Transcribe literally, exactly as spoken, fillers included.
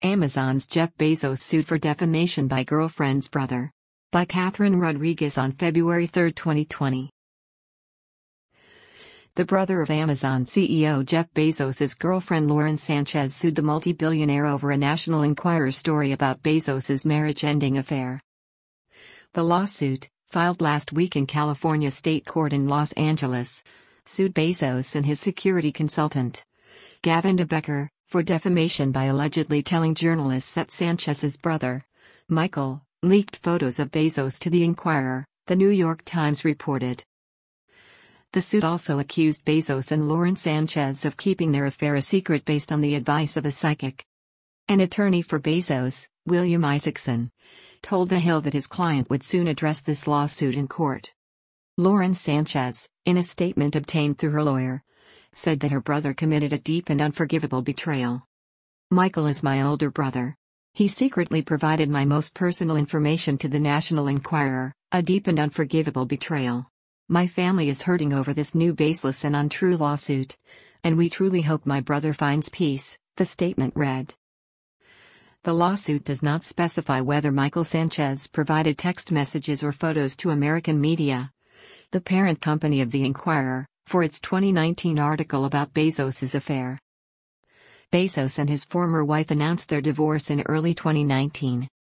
Amazon's Jeff Bezos sued for defamation by girlfriend's brother. By Catherine Rodriguez on February third, twenty twenty. The brother of Amazon C E O Jeff Bezos' girlfriend Lauren Sanchez sued the multi-billionaire over a National Enquirer story about Bezos' marriage-ending affair. The lawsuit, filed last week in California State Court in Los Angeles, sued Bezos and his security consultant, Gavin de Becker, for defamation by allegedly telling journalists that Sanchez's brother, Michael, leaked photos of Bezos to the Enquirer, the New York Times reported. The suit also accused Bezos and Lauren Sanchez of keeping their affair a secret based on the advice of a psychic. An attorney for Bezos, William Isaacson, told The Hill that his client would soon address this lawsuit in court. Lauren Sanchez, in a statement obtained through her lawyer, said that her brother committed a deep and unforgivable betrayal. "Michael is my older brother. He secretly provided my most personal information to the National Enquirer, a deep and unforgivable betrayal. My family is hurting over this new baseless and untrue lawsuit, and we truly hope my brother finds peace," the statement read. The lawsuit does not specify whether Michael Sanchez provided text messages or photos to American Media, the parent company of the Enquirer, for its twenty nineteen article about Bezos' affair. Bezos and his former wife announced their divorce in early twenty nineteen.